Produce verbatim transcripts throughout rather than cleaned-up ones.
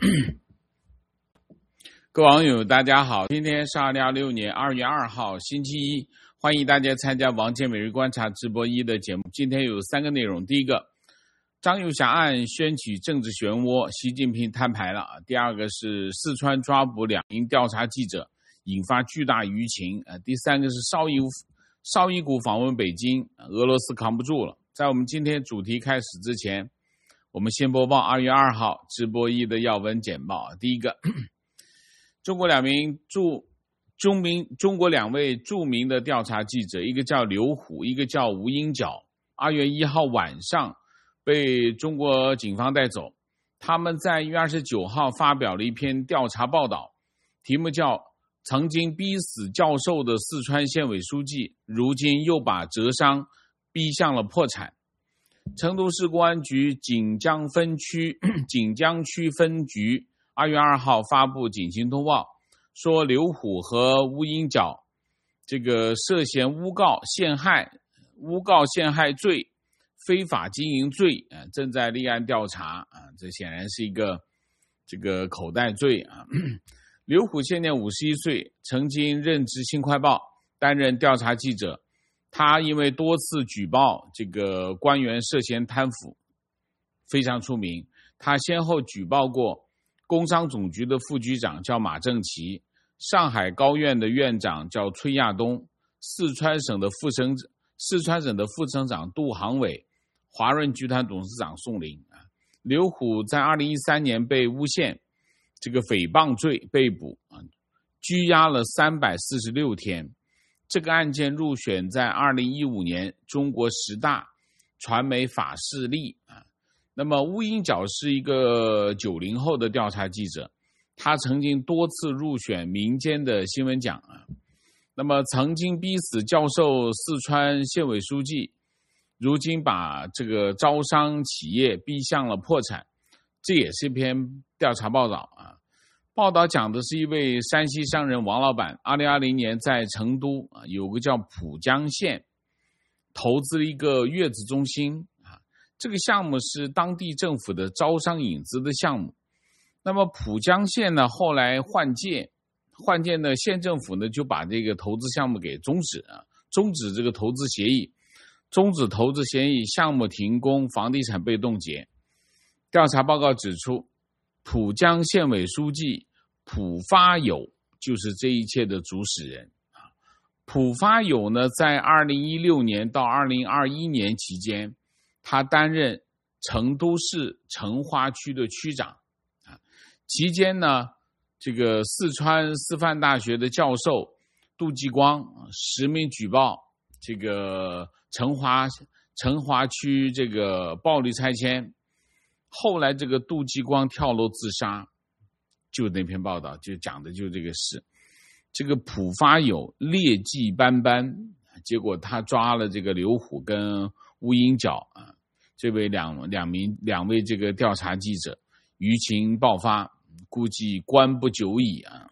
各位网友大家好，今天是二零二六年二月二号星期一，欢迎大家参加王健每日观察直播一的节目。今天有三个内容，第一个，张幼霞案掀起政治漩涡，习近平摊牌了。第二个是四川抓捕两名调查记者，引发巨大舆情。第三个是绍伊绍伊古访问北京，俄罗斯扛不住了。在我们今天主题开始之前，我们先播报二月二号直播一的要闻简报。第一个，中国两名著中名中国两位著名的调查记者，一个叫刘虎，一个叫吴英角，二月一号晚上被中国警方带走。他们在一月二十九号发表了一篇调查报道，题目叫曾经逼死教授的四川县委书记，如今又把浙商逼向了破产。成都市公安局锦江分区锦江区分局二月二号发布警情通报，说刘虎和吴英角这个涉嫌诬告陷害、诬告陷害罪、非法经营罪啊，正在立案调查啊，这显然是一个这个口袋罪啊。刘虎现年五十一岁，曾经任职新快报，担任调查记者。他因为多次举报这个官员涉嫌贪腐，非常出名。他先后举报过工商总局的副局长叫马正奇，上海高院的院长叫崔亚东，四川省的副省四川省的副省长杜航伟，华润集团董事长宋林。刘虎在二零一三年被诬陷这个诽谤罪被捕，拘押了三百四十六天。这个案件入选在二零一五年中国十大传媒法事例啊。那么吴英角是一个九零后的调查记者，他曾经多次入选民间的新闻奖啊。那么曾经逼死教授四川县委书记，如今把这个招商企业逼向了破产，这也是一篇调查报道啊。报道讲的是一位山西商人王老板，二零二零年在成都有个叫浦江县投资了一个月子中心啊，这个项目是当地政府的招商引资的项目。那么浦江县呢，后来换届，换届呢，县政府呢就把这个投资项目给终止啊，终止这个投资协议，终止投资协议，项目停工，房地产被冻结。调查报告指出，浦江县委书记浦发友就是这一切的主使人。浦发友呢，在二零一六年到二零二一年期间，他担任成都市成华区的区长。期间呢，这个四川师范大学的教授杜继光实名举报这个成华成华区这个暴力拆迁。后来这个杜继光跳楼自杀，就那篇报道就讲的就这个事。这个浦发友劣迹斑斑，结果他抓了这个刘虎跟吴英角啊，这位两两名两位这个调查记者，舆情爆发，估计关不久矣啊。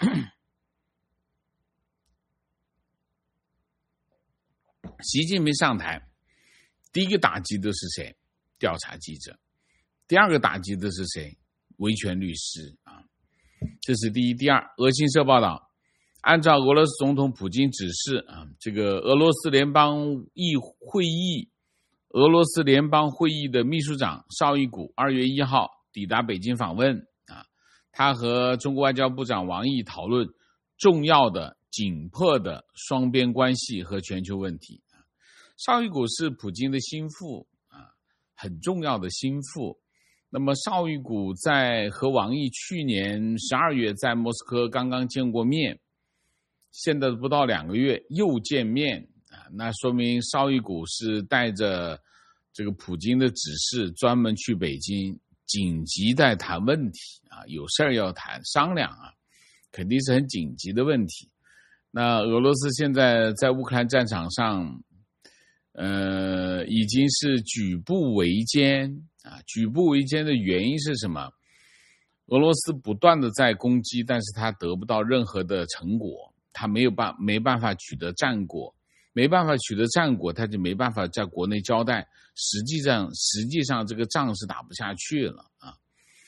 习近平上台，第一个打击的是谁？调查记者。第二个打击的是谁？维权律师啊，这是第一。第二，俄新社报道，按照俄罗斯总统普京指示啊，这个俄罗斯联邦议会议，俄罗斯联邦会议的秘书长绍伊古二月一号抵达北京访问啊，他和中国外交部长王毅讨论重要的、紧迫的双边关系和全球问题。绍伊古是普京的心腹啊，很重要的心腹。那么绍伊古在和王毅去年十二月在莫斯科刚刚见过面，现在不到两个月又见面啊，那说明绍伊古是带着这个普京的指示专门去北京，紧急在谈问题啊，有事儿要谈商量啊，肯定是很紧急的问题。那俄罗斯现在在乌克兰战场上，呃，已经是举步维艰啊！举步维艰的原因是什么？俄罗斯不断的在攻击，但是他得不到任何的成果，他没有办没办法取得战果，没办法取得战果，他就没办法在国内交代。实际上，实际上这个仗是打不下去了啊。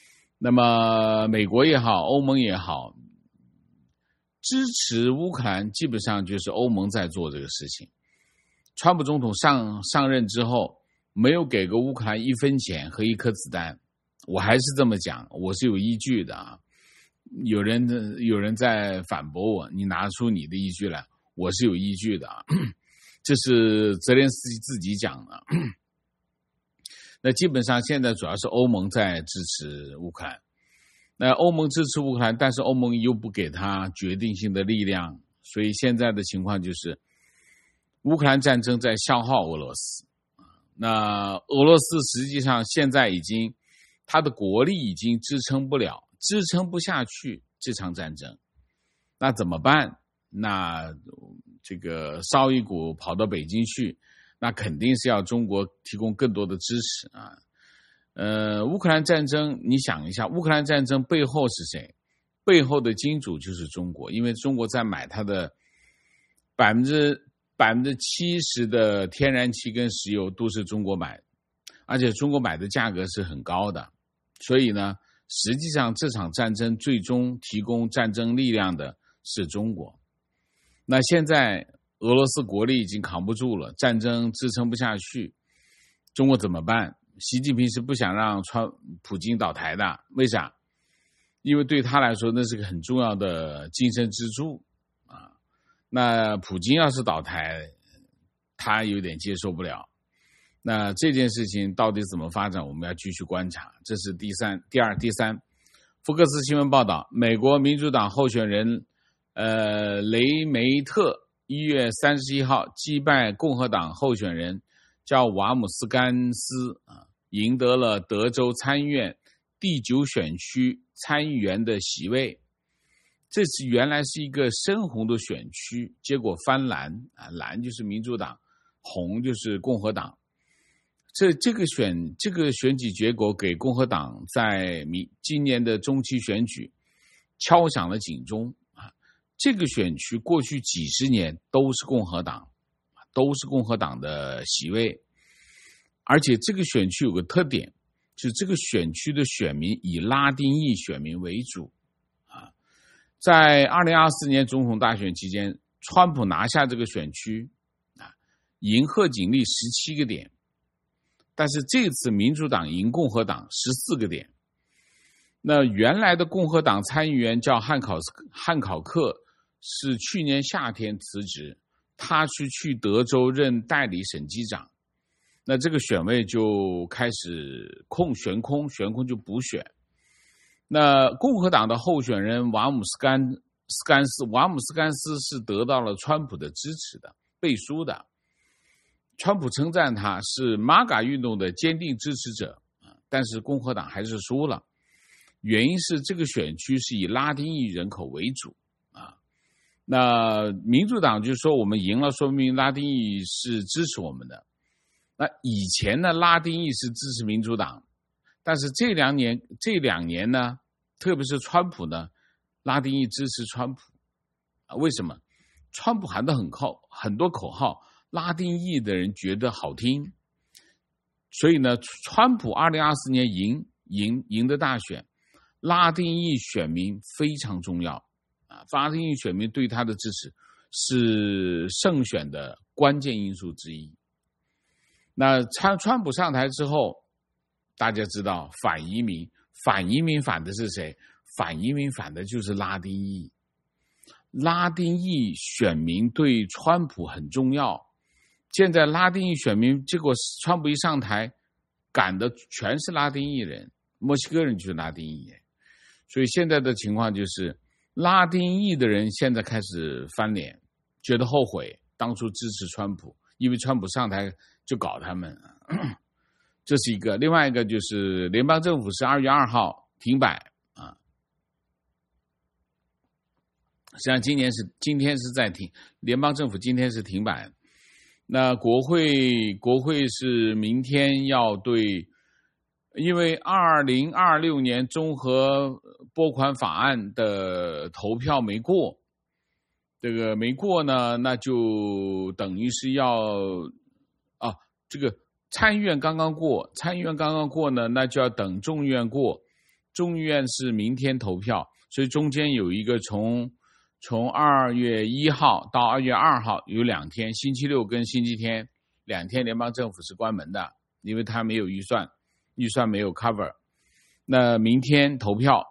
那么美国也好，欧盟也好，支持乌克兰基本上就是欧盟在做这个事情。川普总统上上任之后，没有给过乌克兰一分钱和一颗子弹，我还是这么讲，我是有依据的啊。有人有人在反驳我，你拿出你的依据来，我是有依据的啊。这是泽连斯基自己讲的。那基本上现在主要是欧盟在支持乌克兰，那欧盟支持乌克兰，但是欧盟又不给他决定性的力量，所以现在的情况就是乌克兰战争在消耗俄罗斯。那俄罗斯实际上现在已经他的国力已经支撑不了，支撑不下去这场战争，那怎么办？那这个烧一股跑到北京去，那肯定是要中国提供更多的支持啊。呃，乌克兰战争，你想一下，乌克兰战争背后是谁？背后的金主就是中国，因为中国在买它的百分之百分之七十的天然气跟石油都是中国买，而且中国买的价格是很高的，所以呢，实际上这场战争最终提供战争力量的是中国。那现在俄罗斯国力已经扛不住了，战争支撑不下去，中国怎么办？习近平是不想让川普京倒台的，为啥？因为对他来说那是个很重要的精神支柱啊。那普京要是倒台，他有点接受不了。那这件事情到底怎么发展，我们要继续观察。这是第三、第二、第三。福克斯新闻报道，美国民主党候选人呃雷梅特一月三十一号击败共和党候选人叫瓦姆斯甘斯啊，赢得了德州参议院第九选区参议员的席位。这是原来是一个深红的选区，结果翻蓝啊，蓝就是民主党，红就是共和党。这这个选这个选举结果给共和党在今年的中期选举敲响了警钟啊！这个选区过去几十年都是共和党，都是共和党的席位，而且这个选区有个特点，就是这个选区的选民以拉丁裔选民为主啊。在二零二四年总统大选期间，川普拿下这个选区啊，赢贺锦丽十七个点。但是这次民主党赢共和党十四个点。那原来的共和党参议员叫汉考汉考克，是去年夏天辞职，他是去德州任代理审计长。那这个选位就开始空悬空，悬空就补选。那共和党的候选人瓦姆斯甘斯甘斯瓦姆斯甘斯是得到了川普的支持的，背书的。川普称赞他是 M A G A 运动的坚定支持者，但是共和党还是输了。原因是这个选区是以拉丁裔人口为主啊。那民主党就说我们赢了，说明拉丁裔是支持我们的。那以前呢，拉丁裔是支持民主党，但是这两年这两年呢，特别是川普呢，拉丁裔支持川普啊？为什么？川普喊得很靠很多口号。拉丁裔的人觉得好听，所以呢，川普二零二四年赢赢赢的大选，拉丁裔选民非常重要啊！拉丁裔选民对他的支持是胜选的关键因素之一。那川川普上台之后，大家知道反移民，反移民反的是谁？反移民反的就是拉丁裔。拉丁裔选民对川普很重要。现在拉丁裔选民，结果川普一上台，赶的全是拉丁裔人，墨西哥人就是拉丁裔人，所以现在的情况就是，拉丁裔的人现在开始翻脸，觉得后悔当初支持川普，因为川普上台就搞他们，这是一个。另外一个就是联邦政府是二月二号停摆啊，实际上今年是今天是在停，联邦政府今天是停摆。那国会国会是明天要对，因为二零二六年综合拨款法案的投票没过，这个没过呢，那就等于是要啊，这个参议院刚刚过，参议院刚刚过呢，那就要等众议院过， 众议院是明天投票，所以中间有一个从从二月一号到二月二号有两天，星期六跟星期天两天联邦政府是关门的，因为它没有预算，预算没有 cover。那明天投票，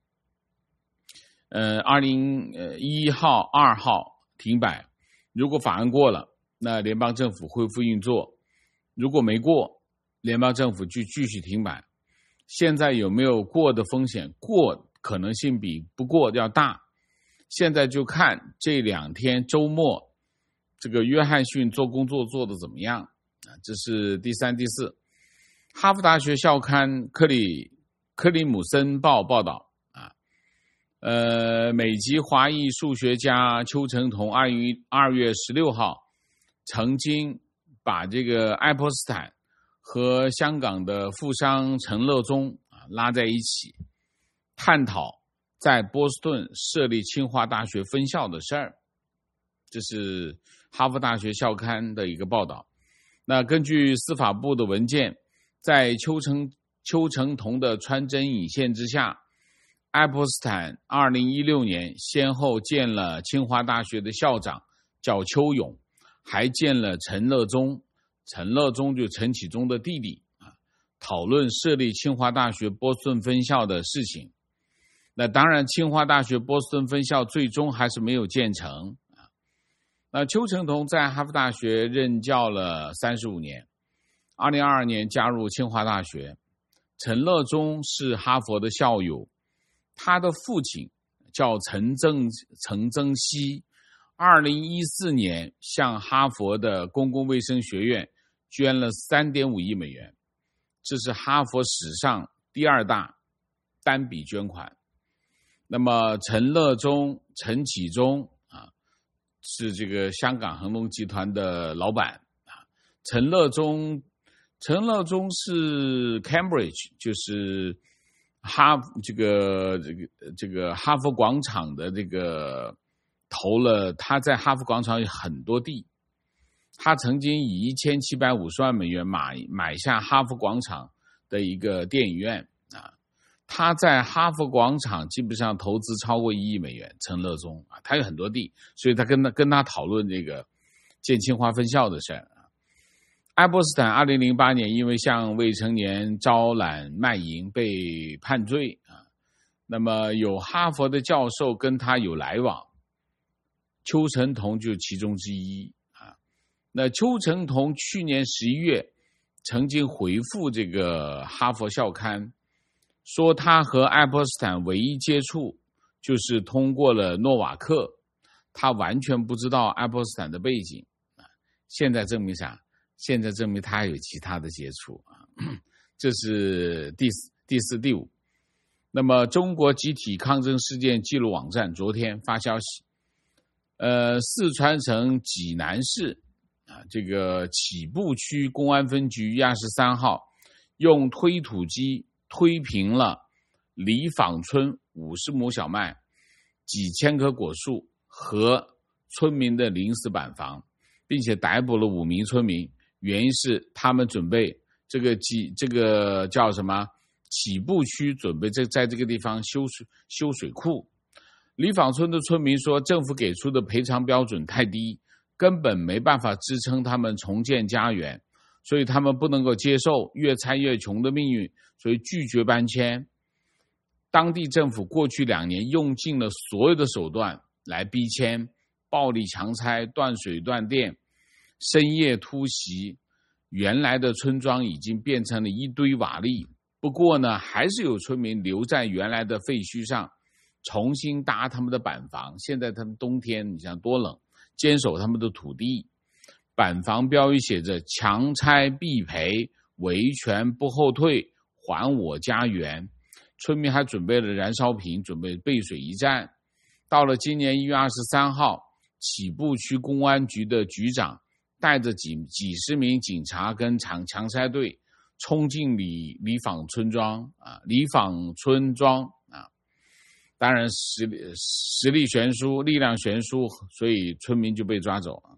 呃，二零呃一号、二号停摆。如果法案过了，那联邦政府恢复运作；如果没过，联邦政府就继续停摆。现在有没有过的风险？过可能性比不过要大。现在就看这两天周末，这个约翰逊做工作做得怎么样啊？这是第三、第四。哈佛大学校刊克里克里姆森报报道啊，呃，美籍华裔数学家邱成桐二月二月十六号曾经把这个爱泼斯坦和香港的富商陈乐宗啊拉在一起，探讨在波士顿设立清华大学分校的事儿。这是哈佛大学校刊的一个报道。那根据司法部的文件，在邱成邱成桐的穿针引线之下，爱泼斯坦二零一六年先后见了清华大学的校长叫邱勇，还见了陈乐宗，陈乐宗就陈启宗的弟弟啊，讨论设立清华大学波士顿分校的事情。那当然，清华大学波士顿分校最终还是没有建成啊。那邱成桐在哈佛大学任教了三十五年，二零二二年加入清华大学。陈乐宗是哈佛的校友，他的父亲叫陈正陈曾熙，二零一四年向哈佛的公共卫生学院捐了 三点五亿美元，这是哈佛史上第二大单笔捐款。那么陈乐宗、陈启宗啊，是这个香港恒隆集团的老板啊。陈乐宗，陈乐宗是 Cambridge， 就是哈这个这个这个哈佛广场的这个投了，他在哈佛广场有很多地，他曾经以一千七百五十万美元买买下哈佛广场的一个电影院啊。他在哈佛广场基本上投资超过一亿美元，陈乐宗啊，他有很多地，所以他跟他跟他讨论这个建清华分校的事儿啊。爱泼斯坦二零零八年因为向未成年招揽卖淫被判罪啊，那么有哈佛的教授跟他有来往，邱成桐就其中之一啊。那邱成桐去年十一月曾经回复这个哈佛校刊，说他和爱泼斯坦唯一接触就是通过了诺瓦克，他完全不知道爱泼斯坦的背景啊。现在证明啥？现在证明他还有其他的接触啊。这是第四、第四、第五。那么，中国集体抗争事件记录网站昨天发消息，呃，四川省济南市啊，这个起步区公安分局一二十三号用推土机推平了里坊村五十亩小麦、几千棵果树和村民的临时板房，并且逮捕了五名村民。原因是他们准备这个几这个叫什么起步区，准备在在这个地方修水修水库。里坊村的村民说，政府给出的赔偿标准太低，根本没办法支撑他们重建家园，所以他们不能够接受越拆越穷的命运，所以拒绝搬迁。当地政府过去两年用尽了所有的手段来逼迁，暴力强拆、断水断电、深夜突袭，原来的村庄已经变成了一堆瓦砾。不过呢，还是有村民留在原来的废墟上，重新搭他们的板房。现在他们冬天你想多冷，坚守他们的土地。板房标语写着强拆必赔，维权不后退，还我家园。村民还准备了燃烧瓶，准备背水一战。到了今年一月二十三号，起步区公安局的局长带着几几十名警察跟强强拆队冲进里里坊村庄啊，里坊村庄啊，当然实力实力悬殊，力量悬殊，所以村民就被抓走啊。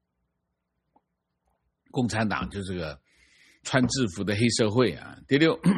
共产党就是个穿制服的黑社会啊。第六，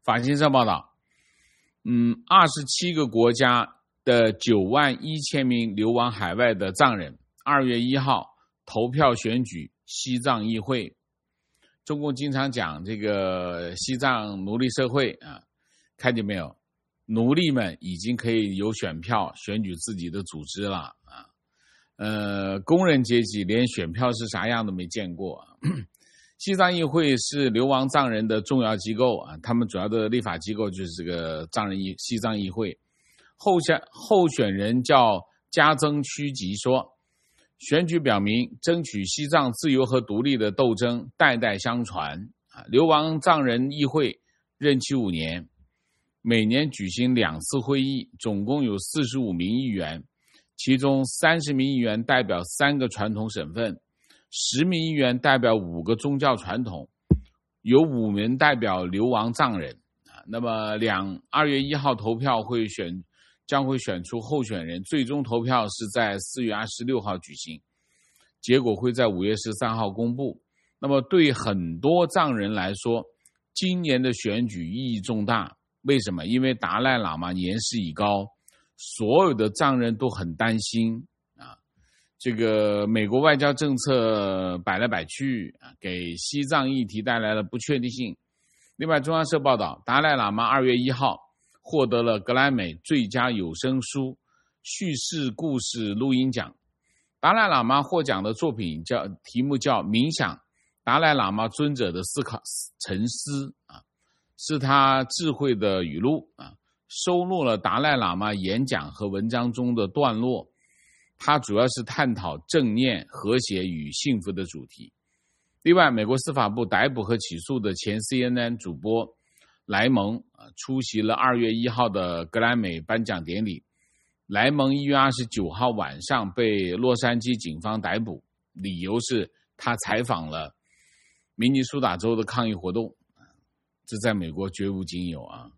法新社报道，嗯，二十七个国家的九万一千名流亡海外的藏人，二月一号投票选举西藏议会。中共经常讲这个西藏奴隶社会啊，看见没有？奴隶们已经可以有选票选举自己的组织了啊。呃，工人阶级连选票是啥样都没见过。西藏议会是流亡藏人的重要机构啊，他们主要的立法机构就是这个藏人议西藏议会。候选候选人叫加增区吉说，选举表明争取西藏自由和独立的斗争代代相传啊。流亡藏人议会任期五年，每年举行两次会议，总共有四十五名议员，其中三十名议员代表三个传统省份，十名议员代表五个宗教传统，有五名代表流亡藏人啊。那么两二月一号投票会选将会选出候选人，最终投票是在四月二十六号举行，结果会在五月十三号公布。那么对很多藏人来说，今年的选举意义重大。为什么？因为达赖喇嘛年事已高，所有的藏人都很担心啊。这个美国外交政策摆来摆去啊，给西藏议题带来了不确定性。另外，中央社报道，达赖喇嘛二月一号获得了格莱美最佳有声书叙事故事录音奖。达赖喇嘛获奖的作品叫题目叫《冥想达赖喇嘛尊者的思考沉思》啊，是他智慧的语录啊，收录了达赖喇嘛演讲和文章中的段落。它主要是探讨正念、和谐与幸福的主题。另外，美国司法部逮捕和起诉的前 C N N 主播莱蒙出席了二月一号的格莱美颁奖典礼。莱蒙一月二十九号晚上被洛杉矶警方逮捕，理由是他采访了明尼苏达州的抗议活动，这在美国绝无仅有啊。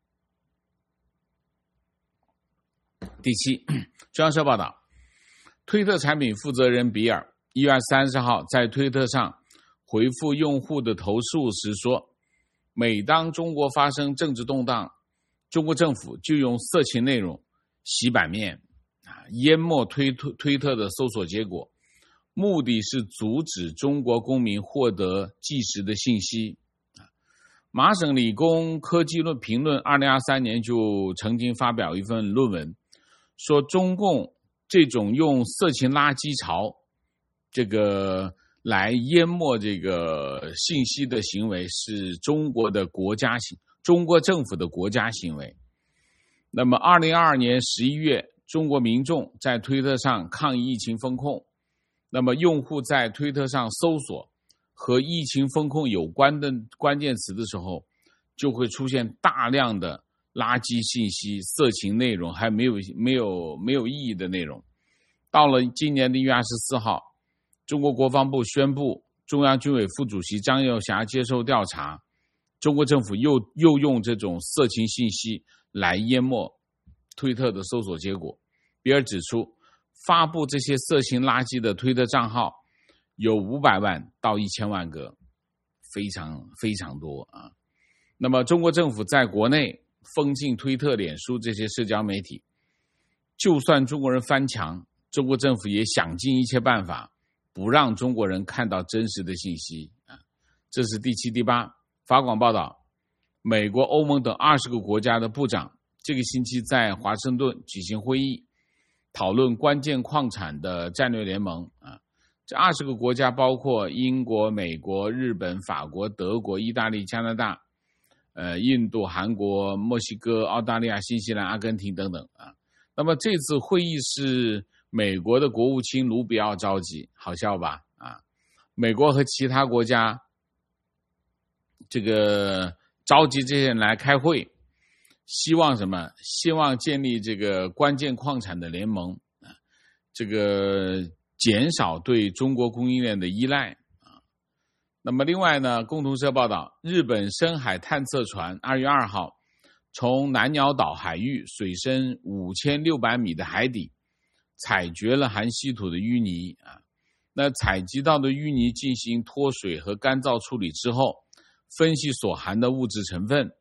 第七，中央社报道，推特产品负责人比尔一月三十号在推特上回复用户的投诉时说，每当中国发生政治动荡，中国政府就用色情内容洗版面啊，淹没推特推特的搜索结果，目的是阻止中国公民获得即时的信息。麻省理工科技论评论二零二三年就曾经发表一份论文，说中共这种用色情垃圾潮这个来淹没这个信息的行为是中国的国家行中国政府的国家行为。那么二零二二年十一月，中国民众在推特上抗议疫情封控，那么用户在推特上搜索和疫情封控有关的关键词的时候，就会出现大量的垃圾信息、色情内容，还没有没有没有意义的内容。到了今年的一月二十四号，中国国防部宣布，中央军委副主席张又侠接受调查，中国政府又又用这种色情信息来淹没推特的搜索结果。比尔指出，发布这些色情垃圾的推特账号有五百万到一千万个，非常非常多啊。那么中国政府在国内封禁推特、脸书这些社交媒体，就算中国人翻墙，中国政府也想尽一切办法不让中国人看到真实的信息啊。这是第七、第八。法广报道，美国、欧盟等二十个国家的部长这个星期在华盛顿举行会议，讨论关键矿产的战略联盟啊。这二十个国家包括英国、美国、日本、法国、德国、意大利、加拿大、呃、印度、韩国、墨西哥、澳大利亚、新西兰、阿根廷等等啊。那么这次会议是美国的国务卿卢比奥召集，好笑吧？啊，美国和其他国家这个召集这些人来开会，希望什么？希望建立这个关键矿产的联盟啊，这个减少对中国供应链的依赖啊。那么另外呢，共同社报道，日本深海探测船二月二号从南鸟岛海域水深五千六百米的海底采掘了含稀土的淤泥啊。那采集到的淤泥进行脱水和干燥处理之后，分析所含的物质成分，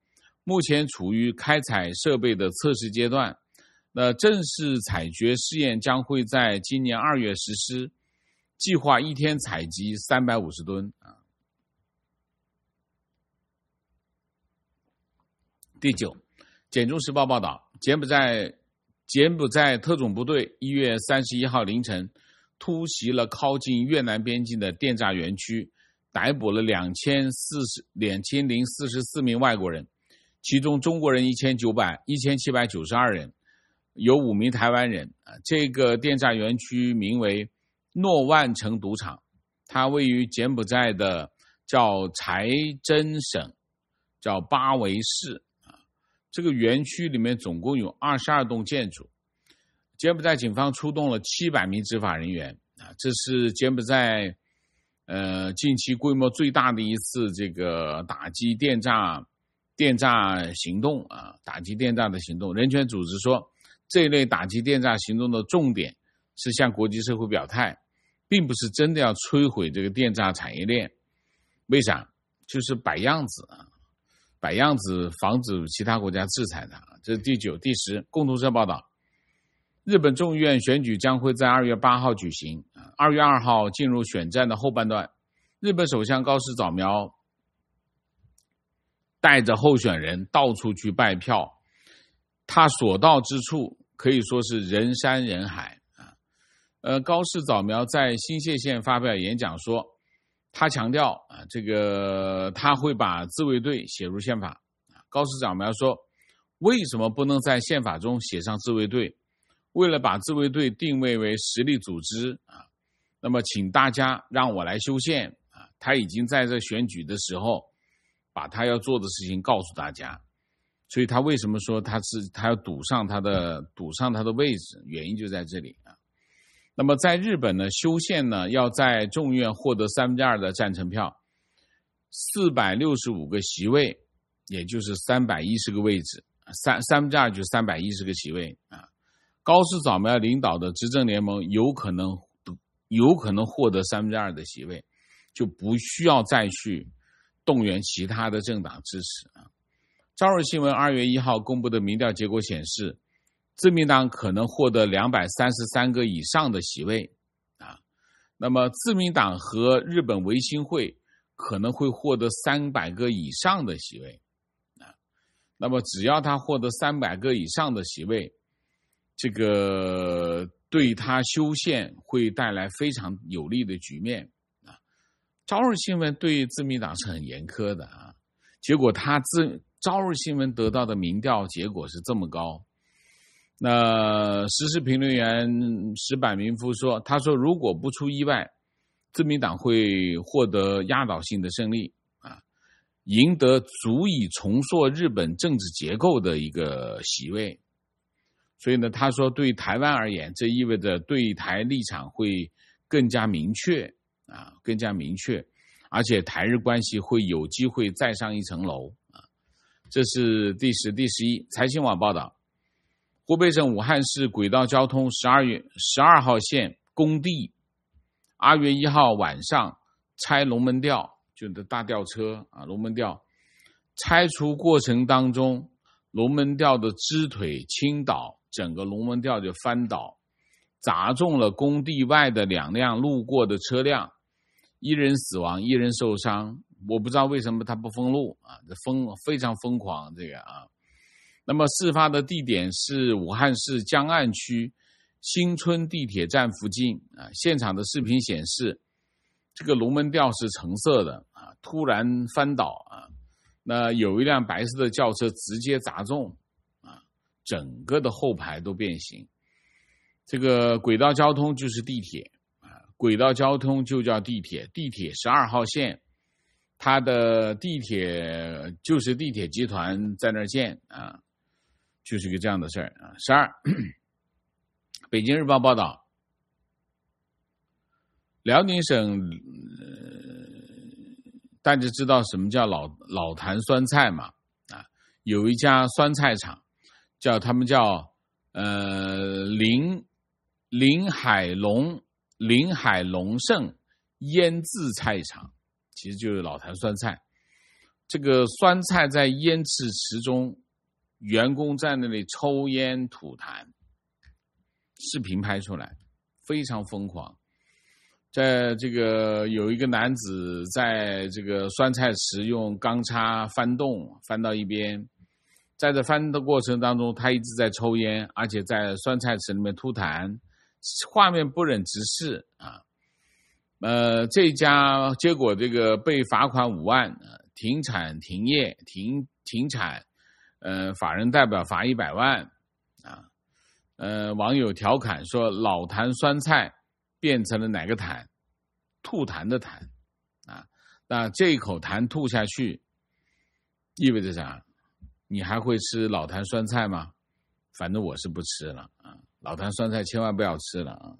目前处于开采设备的测试阶段。那正式采掘试验将会在今年二月实施，计划一天采集三百五十吨。第九，简中时报报道，柬埔寨柬埔寨特种部队一月三十一号凌晨突袭了靠近越南边境的电诈园区，逮捕了两千零四十四名外国人，其中中国人一千七百九十二人，有五名台湾人。这个电诈园区名为诺万城赌场，它位于柬埔寨的叫财真省，叫巴维市。这个园区里面总共有二十二栋建筑。柬埔寨警方出动了七百名执法人员，这是柬埔寨呃近期规模最大的一次这个打击电诈电诈行动啊，打击电诈的行动。人权组织说，这一类打击电诈行动的重点是向国际社会表态，并不是真的要摧毁这个电诈产业链。为啥？就是摆样子啊，摆样子防止其他国家制裁它。这是第九。第十，共同社报道，日本众议院选举将会在二月八号举行，二月二号进入选战的后半段。日本首相高市早苗带着候选人到处去拜票，他所到之处可以说是人山人海啊。呃，高市早苗在新泻县发表演讲说，他强调啊，这个他会把自卫队写入宪法。高市早苗说，为什么不能在宪法中写上自卫队？为了把自卫队定位为实力组织啊，那么请大家让我来修宪啊。他已经在这选举的时候把他要做的事情告诉大家，所以他为什么说他是他要赌上他的赌上他的位置，原因就在这里啊。那么在日本呢，修宪呢要在众议院获得三分之二的赞成票，四百六十五个席位，也就是三百一十个位置，三三分之二就三百一十个席位啊。高市早苗领导的执政联盟有可能有可能获得三分之二的席位，就不需要再去动员其他的政党支持啊。朝日新闻二月一号公布的民调结果显示，自民党可能获得两百三十三个以上的席位啊。那么自民党和日本维新会可能会获得三百个以上的席位啊。那么只要他获得三百个以上的席位，这个对他修宪会带来非常有利的局面啊。朝日新闻对自民党是很严苛的啊，结果他自朝日新闻得到的民调结果是这么高。那时事评论员石坂民夫说，他说如果不出意外，自民党会获得压倒性的胜利啊，赢得足以重塑日本政治结构的一个席位。所以呢，他说对台湾而言，这意味着对台立场会更加明确啊，更加明确，而且台日关系会有机会再上一层楼啊。这是第十、第十一。财新网报道，湖北省武汉市轨道交通十二月十二号线工地，二月一号晚上拆龙门吊，就是大吊车啊，龙门吊拆除过程当中，龙门吊的支腿倾倒，整个龙门吊就翻倒，砸中了工地外的两辆路过的车辆，一人死亡，一人受伤。我不知道为什么他不封路啊，这疯非常疯狂这个啊。那么事发的地点是武汉市江岸区新村地铁站附近啊。现场的视频显示，这个龙门吊是橙色的啊，突然翻倒啊。那有一辆白色的轿车直接砸中啊，整个的后排都变形。这个轨道交通就是地铁啊，轨道交通就叫地铁，地铁十二号线，它的地铁就是地铁集团在那儿建啊，就是个这样的事儿啊。十二，北京日报报道，辽宁省。呃大家知道什么叫老老坛酸菜吗？啊，有一家酸菜厂，叫他们叫呃林林海龙林海龙盛腌制菜厂，其实就是老坛酸菜。 这个酸菜在腌制池中，员工在那里抽烟吐痰，视频拍出来，非常疯狂。在这个有一个男子在这个酸菜池用钢叉翻动，翻到一边，在这翻的过程当中，他一直在抽烟，而且在酸菜池里面吐痰，画面不忍直视啊。呃，这家结果这个被罚款五万，呃、停产停业停停产，呃，法人代表罚一百万啊。呃，网友调侃说，老坛酸菜变成了哪个痰？吐痰的痰啊！那这一口痰吐下去，意味着啥？你还会吃老坛酸菜吗？反正我是不吃了啊！老坛酸菜千万不要吃了啊！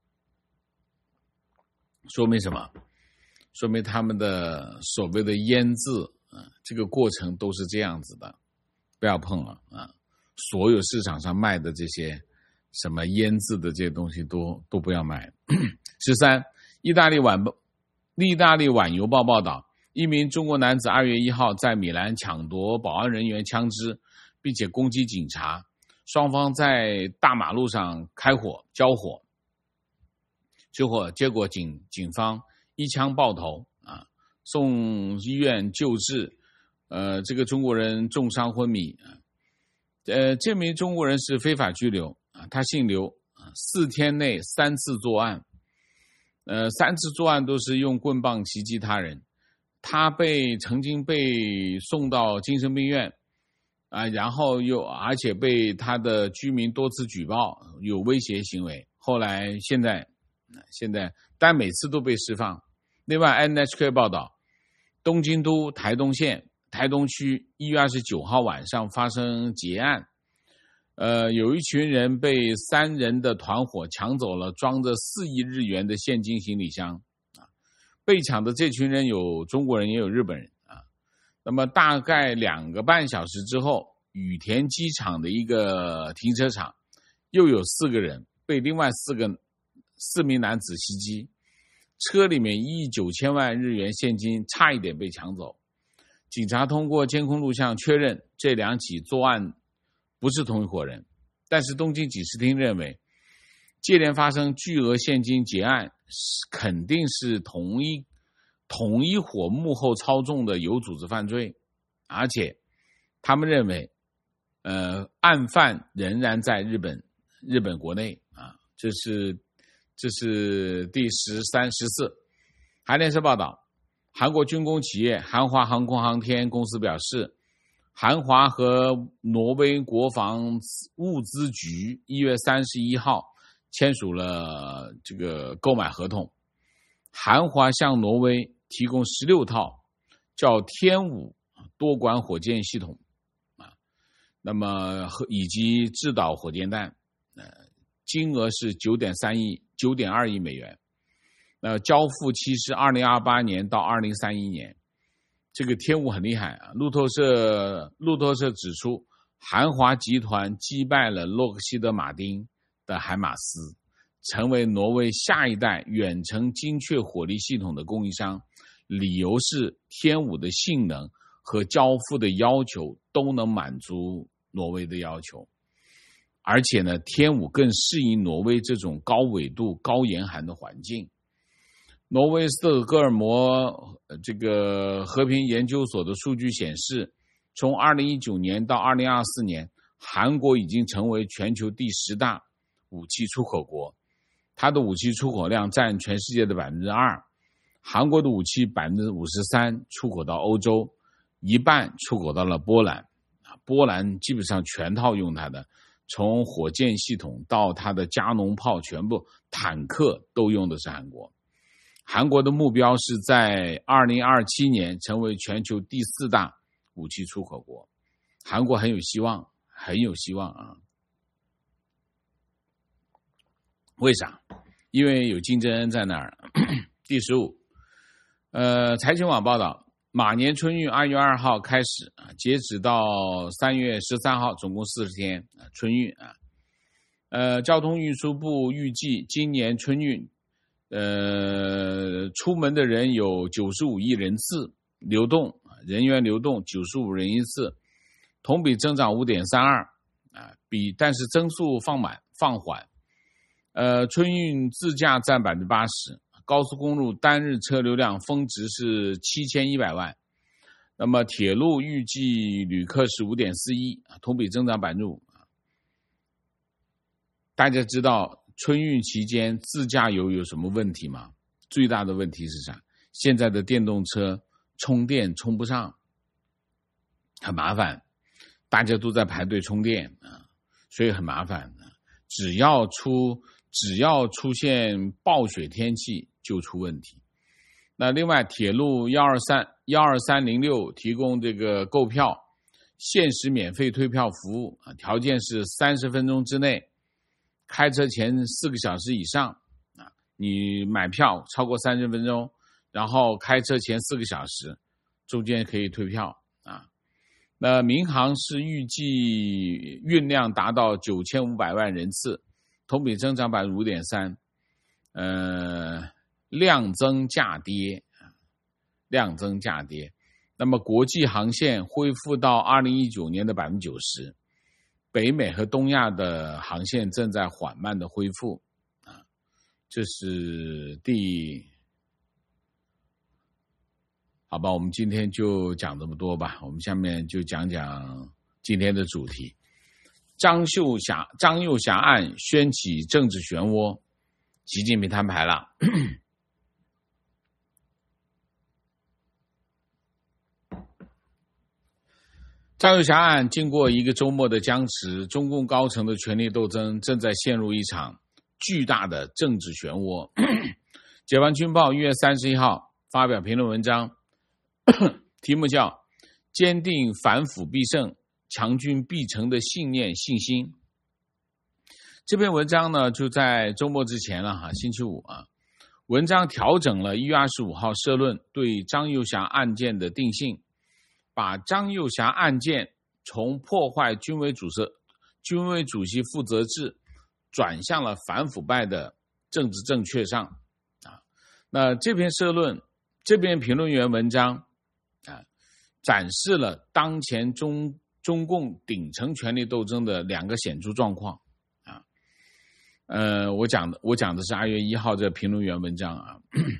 说明什么？说明他们的所谓的腌制啊，这个过程都是这样子的，不要碰了啊！所有市场上卖的这些什么腌制的这些东西都都不要买。十三，意大利晚报，意大利晚邮报报道，一名中国男子二月一号在米兰抢夺保安人员枪支，并且攻击警察，双方在大马路上开火交火，结果结果警警方一枪爆头啊，送医院救治，呃，这个中国人重伤昏迷啊，呃，这名中国人是非法拘留啊，他姓刘啊，四天内三次作案，呃，三次作案都是用棍棒袭击他人，他被曾经被送到精神病院啊，然后又而且被他的居民多次举报有威胁行为，后来现在现在但每次都被释放。另外 N H K 报道，东京都台东县台东区一月二十九号晚上发生劫案，呃，有一群人被三人的团伙抢走了装着四亿日元的现金行李箱啊，被抢的这群人有中国人也有日本人啊。那么大概两个半小时之后，羽田机场的一个停车场又有四个人被另外四个四名男子袭击，车里面一亿九千万日元现金差一点被抢走。警察通过监控录像确认这两起作案不是同一伙人，但是东京警视厅认为接连发生巨额现金劫案肯定是同一同一伙幕后操纵的有组织犯罪，而且他们认为呃，案犯仍然在日本日本国内啊，这是这是第十三、十四。韩联社报道，韩国军工企业韩华航空航天公司表示，韩华和挪威国防物资局一月三十一号签署了这个购买合同，韩华向挪威提供十六套叫天武多管火箭系统啊，那么以及制导火箭弹，呃，金额是九点三亿、九点二亿美元。呃，交付期是二零二八年到二零三一年。这个天武很厉害啊！路透社路透社指出，韩华集团击败了洛克希德马丁的海马斯，成为挪威下一代远程精确火力系统的供应商。理由是天武的性能和交付的要求都能满足挪威的要求，而且呢，天武更适应挪威这种高纬度、高严寒的环境。挪威斯德哥尔摩这个和平研究所的数据显示，从二零一九年到二零二四年，韩国已经成为全球第十大武器出口国，它的武器出口量占全世界的 百分之二， 韩国的武器 百分之五十三 出口到欧洲，一半出口到了波兰，波兰基本上全套用它的，从火箭系统到它的加农炮，全部坦克都用的是韩国。韩国的目标是在二零二七年成为全球第四大武器出口国，韩国很有希望，很有希望啊！为啥？因为有金正恩在那儿。第十五，呃，财经网报道，马年春运二月二号开始啊，截止到三月十三号，总共四十天啊，春运啊。呃，交通运输部预计今年春运。呃，出门的人有九十五亿人次，流动人员流动九十五人一次，同比增长 五点三二 啊，比但是增速放慢放缓。呃，春运自驾占 百分之八十， 高速公路单日车流量峰值是七千一百万。那么铁路预计旅客是 五点四亿，同比增长 百分之五。 大家知道春运期间自驾游有什么问题吗？最大的问题是啥？现在的电动车充电充不上，很麻烦，大家都在排队充电啊，所以很麻烦。只要出只要出现暴雪天气就出问题。那另外，铁路一二三一二三零六提供这个购票限时免费退票服务啊，条件是三十分钟之内，开车前四个小时以上啊，你买票超过三十分钟，然后开车前四个小时，中间可以退票啊。那民航是预计运量达到九千五百万人次，同比增长 百分之五点三， 呃，量增价跌，量增价跌。那么国际航线恢复到二零一九年的 百分之九十， 北美和东亚的航线正在缓慢的恢复啊，这是第好吧，我们今天就讲这么多吧。我们下面就讲讲今天的主题。张秀霞张幼霞案掀起政治漩涡，习近平摊牌了。张幼霞案经过一个周末的僵持，中共高层的权力斗争正在陷入一场巨大的政治漩涡。解放军报一月三十一号发表评论文章，题目叫坚定反腐必胜，强军必成的信念信心。这篇文章呢，就在周末之前了哈，星期五啊。文章调整了一月二十五号社论对张幼霞案件的定性，把张幼霞案件从破坏军委主席军委主席负责制转向了反腐败的政治正确上啊。那这篇社论这篇评论员文章啊，展示了当前中中共顶层权力斗争的两个显著状况啊。呃，我讲的我讲的是二月一号这评论员文章啊，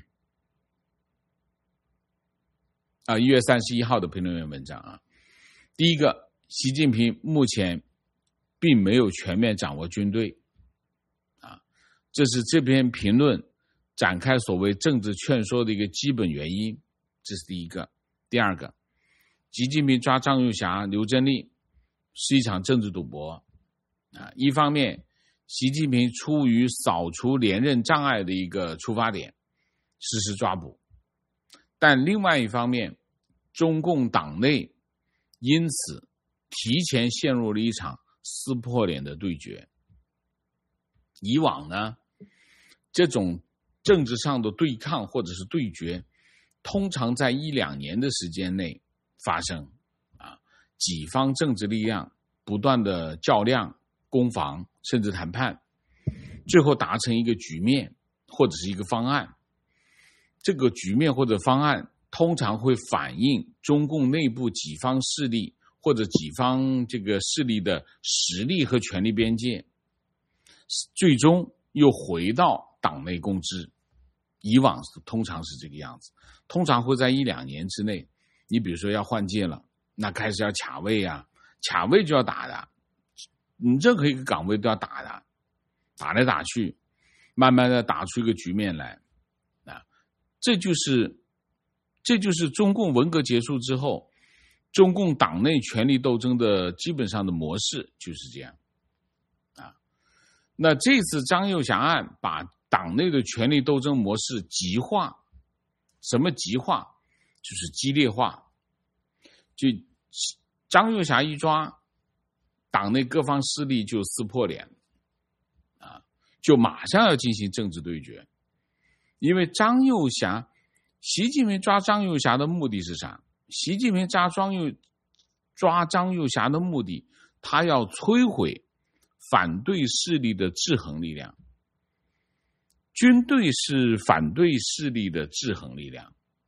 啊，一月三十一号的评论员文章啊。第一个，习近平目前并没有全面掌握军队啊，这是这篇评论展开所谓政治劝说的一个基本原因，这是第一个。第二个，习近平抓张幼霞、刘振利是一场政治赌博啊。一方面，习近平出于扫除连任障碍的一个出发点，实施抓捕，但另外一方面，中共党内因此提前陷入了一场撕破脸的对决。以往呢，这种政治上的对抗或者是对决，通常在一两年的时间内发生啊，几方政治力量不断的较量、攻防，甚至谈判，最后达成一个局面或者是一个方案。这个局面或者方案通常会反映中共内部几方势力或者几方这个势力的实力和权力边界，最终又回到党内共治。以往通常是这个样子，通常会在一两年之内，你比如说要换届了，那开始要卡位啊，卡位就要打的，你任何一个岗位都要打的，打来打去，慢慢的打出一个局面来啊。这就是这就是中共文革结束之后，中共党内权力斗争的基本上的模式就是这样啊。那这次张幼霞案把党内的权力斗争模式极化，什么极化？就是激烈化。就张幼霞一抓，党内各方势力就撕破脸啊，就马上要进行政治对决。因为张幼霞，习近平抓张幼霞的目的是啥？习近平抓张幼抓张幼霞的目的，他要摧毁反对势力的制衡力量。军队是反对势力的制衡力量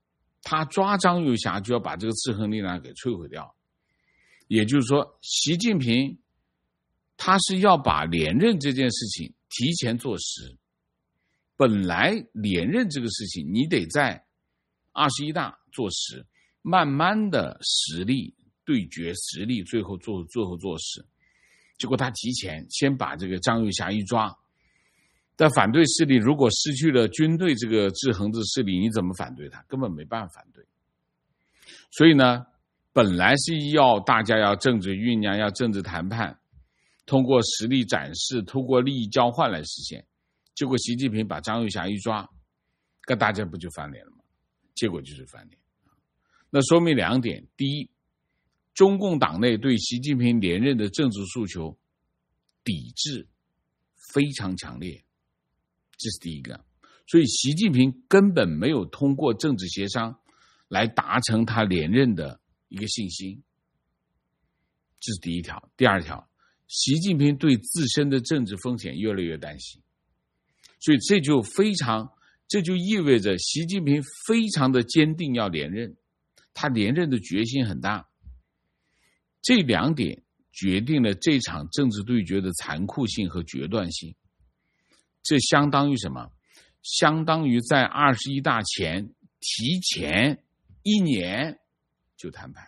他抓张又侠就要把这个制衡力量给摧毁掉。也就是说，习近平他是要把连任这件事情提前做实。本来连任这个事情你得在二十一大做实，慢慢的实力对决实力，最后做最后做实。结果他提前先把这个张又侠一抓，但反对势力如果失去了军队这个制衡的势力，你怎么反对他？根本没办法反对。所以呢，本来是要大家要政治酝酿，要政治谈判，通过实力展示，通过利益交换来实现。结果习近平把张又侠一抓，跟大家不就翻脸了吗？结果就是翻脸。那说明两点：第一，中共党内对习近平连任的政治诉求抵制非常强烈，这是第一个。所以习近平根本没有通过政治协商来达成他连任的一个信心，这是第一条。第二条，习近平对自身的政治风险越来越担心，所以这就非常，这就意味着习近平非常的坚定要连任，他连任的决心很大。这两点决定了这场政治对决的残酷性和决断性。这相当于什么？相当于在二十一大前提前一年就摊牌，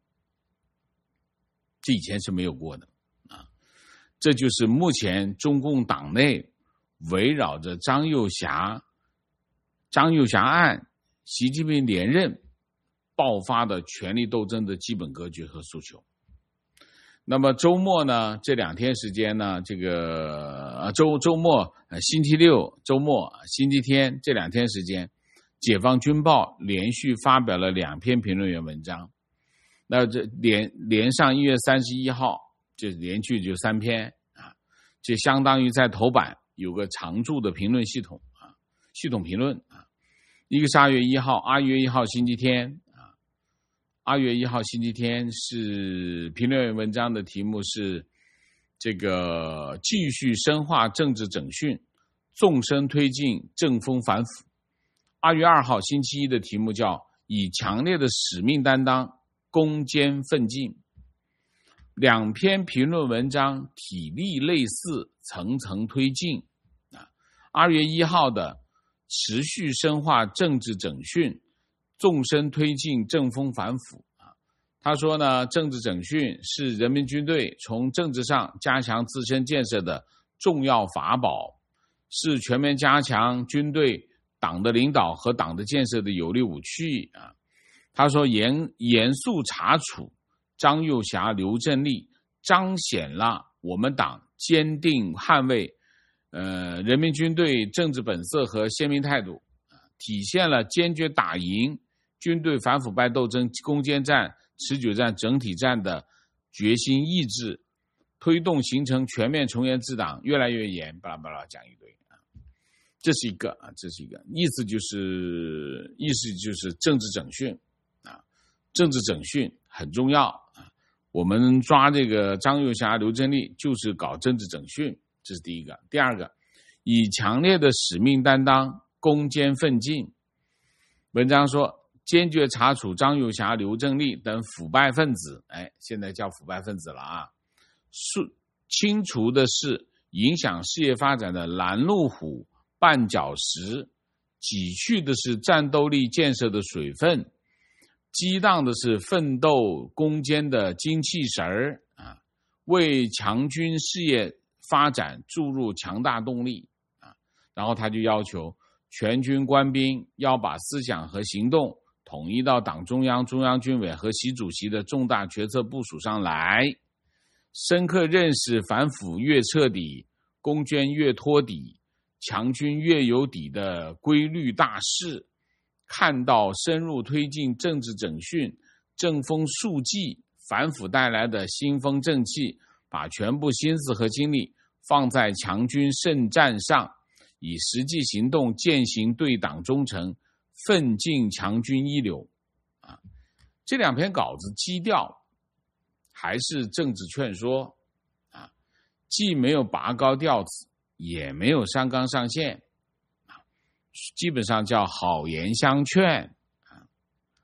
这以前是没有过的啊！这就是目前中共党内围绕着张又侠、张又侠案、习近平连任爆发的权力斗争的基本格局和诉求。那么周末呢？这两天时间呢？这个周周末、星期六、周末、星期天这两天时间，解放军报连续发表了两篇评论员文章。那这连连上一月三十一号，就连续就三篇啊，这相当于在头版有个常驻的评论系统啊，系统评论啊。一个是二月一号，二月一号星期天。二月一号星期天是评论员文章的题目是这个继续深化政治整训，纵深推进正风反腐。二月二号星期一的题目叫以强烈的使命担当攻坚奋进。两篇评论文章体例类似，层层推进。二月一号的持续深化政治整训，纵深推进正风反腐啊，他说呢，政治整训是人民军队从政治上加强自身建设的重要法宝，是全面加强军队党的领导和党的建设的有力武器啊。他说严严肃查处张又侠、刘振立，彰显了我们党坚定捍卫呃人民军队政治本色和鲜明态度，体现了坚决打赢军队反腐败斗争攻坚战、持久战、整体战的决心意志，推动形成全面从严治党越来越严，巴拉巴拉讲一堆啊，这是一个啊，这是一个意思，就是意思就是政治整训啊，政治整训很重要啊。我们抓这个张又侠、刘振立就是搞政治整训，这是第一个。第二个，以强烈的使命担当攻坚奋进。文章说，坚决查处张又侠、刘振立等腐败分子，哎，现在叫腐败分子了啊。清除的是影响事业发展的拦路虎、绊脚石，挤去的是战斗力建设的水分，激荡的是奋斗攻坚的精气神儿啊，为强军事业发展注入强大动力啊。然后他就要求全军官兵要把思想和行动统一到党中央、中央军委和习主席的重大决策部署上来，深刻认识反腐越彻底、攻坚越托底、强军越有底的规律大势，看到深入推进政治整训、正风肃纪反腐带来的新风正气，把全部心思和精力放在强军胜战上，以实际行动践行对党忠诚，奋进强军一流啊。这两篇稿子基调还是政治劝说啊，既没有拔高调子，也没有上纲上线啊，基本上叫好言相劝啊。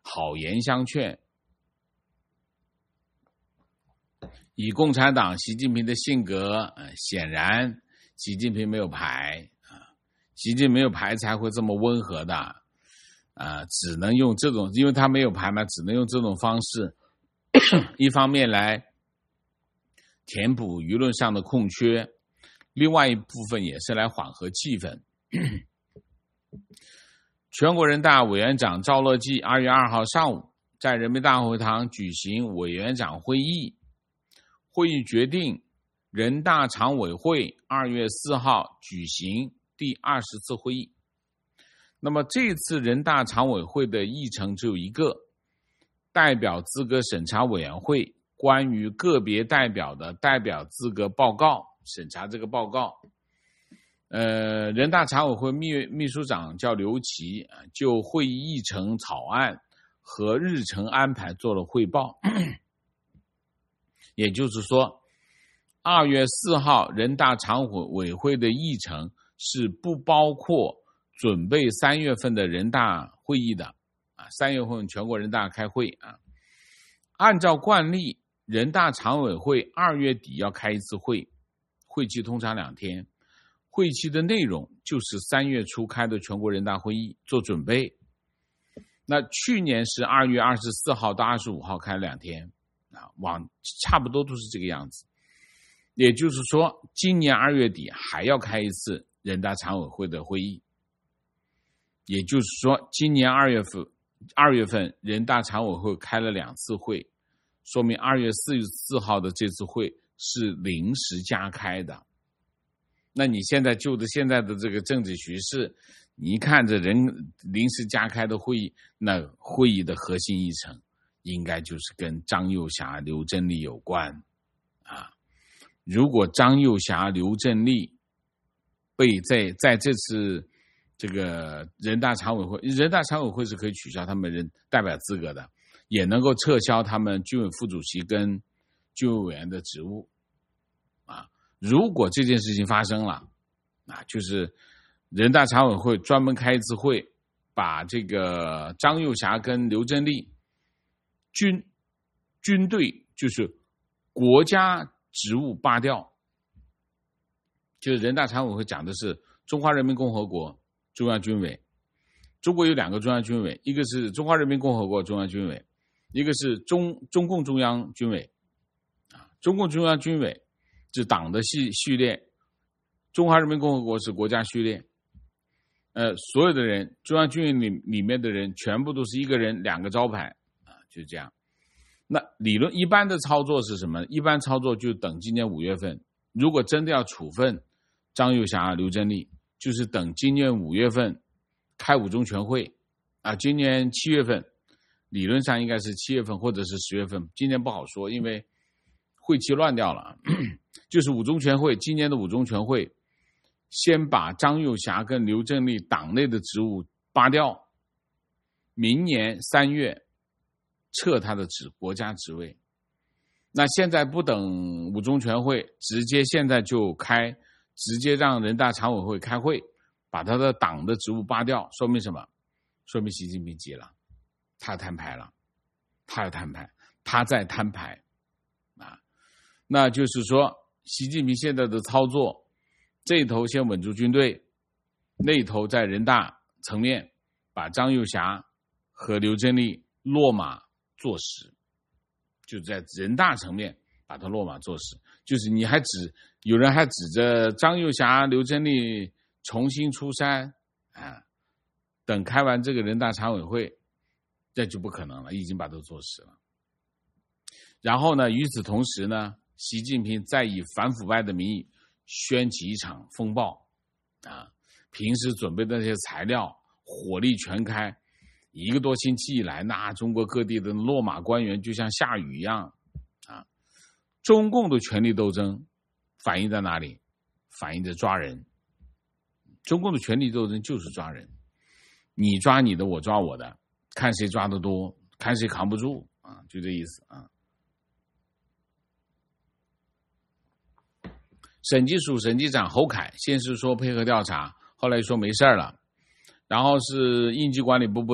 好言相劝。以共产党习近平的性格，呃、显然习近平没有牌啊，习近平没有牌才会这么温和的啊，只能用这种，因为他没有牌嘛，只能用这种方式，一方面来填补舆论上的空缺，另外一部分也是来缓和气氛。全国人大委员长赵乐际二月二号上午在人民大会堂举行委员长会议，会议决定人大常委会二月四号举行第二十次会议。那么这次人大常委会的议程只有一个，代表资格审查委员会关于个别代表的代表资格报告，审查这个报告。呃，人大常委会秘秘书长叫刘奇，就会议议程草案和日程安排做了汇报。也就是说，二月四号人大常委会的议程是不包括准备三月份的人大会议的啊，三月份全国人大开会啊。按照惯例，人大常委会二月底要开一次会，会期通常两天，会期的内容就是三月初开的全国人大会议做准备。那去年是二月二十四号到二十五号开两天啊，往差不多都是这个样子。也就是说，今年二月底还要开一次人大常委会的会议。也就是说，今年二月份，二月份人大常委会开了两次会，说明二月四四号的这次会是临时加开的。那你现在就着现在的这个政治局势，你一看这人临时加开的会议，那会议的核心议程应该就是跟张又侠、刘振立有关啊。如果张又侠、刘振立被在在这次这个人大常委会，人大常委会是可以取消他们人代表资格的，也能够撤销他们军委副主席跟军委委员的职务啊。如果这件事情发生了啊，就是人大常委会专门开一次会，把这个张又侠跟刘振立军军队就是国家职务罢掉，就是人大常委会讲的是中华人民共和国中央军委。中国有两个中央军委，一个是中华人民共和国中央军委，一个是中中共中央军委啊。中共中央军委是党的序序列，中华人民共和国是国家序列。呃，所有的人，中央军委里里面的人，全部都是一个人两个招牌啊，就这样。那理论一般的操作是什么？一般操作就等今年五月份，如果真的要处分张又侠、刘振立，就是等今年五月份开五中全会啊。今年七月份，理论上应该是七月份或者是十月份，今年不好说，因为会期乱掉了。就是五中全会，今年的五中全会，先把张又侠跟刘振立党内的职务扒掉，明年三月撤他的职国家职位。那现在不等五中全会，直接现在就开，直接让人大常委会开会，把他的党的职务扒掉，说明什么？说明习近平急了，他摊牌了，他要摊牌，他在摊牌啊。那就是说，习近平现在的操作，这一头先稳住军队，那一头在人大层面把张又侠和刘振立落马坐实，就在人大层面把他落马坐实。就是你还指有人还指着张又侠、刘振立重新出山啊，等开完这个人大常委会，这就不可能了，已经把他坐实了。然后呢，与此同时呢，习近平再以反腐败的名义掀起一场风暴啊！平时准备的那些材料火力全开，一个多星期以来，那中国各地的落马官员就像下雨一样啊！中共的权力斗争反映在哪里？反映在抓人。中共的权力斗争就是抓人，你抓你的，我抓我的，看谁抓得多，看谁扛不住啊，就这意思啊。审计署审计长侯凯先是说配合调查，后来说没事了。然后是应急管理部部长